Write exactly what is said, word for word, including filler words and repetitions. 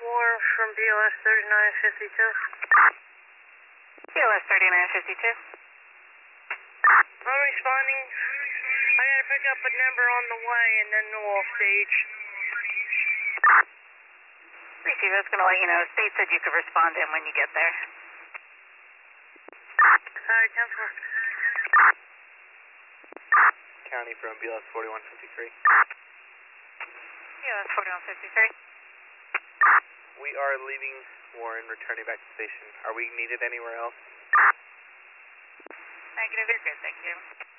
four from B L S thirty-nine fifty-two. B L S thirty-nine fifty-two. I'm responding. I gotta pick up a number on the way and then we'll stage. Receiver's gonna let you know. State said you could respond in when you get there. Alright, ten four. County from B L S forty-one fifty-three. B L S forty-one fifty-three. We are leaving Warren, returning back to station. Are we needed anywhere else? Negative, you're good, thank you.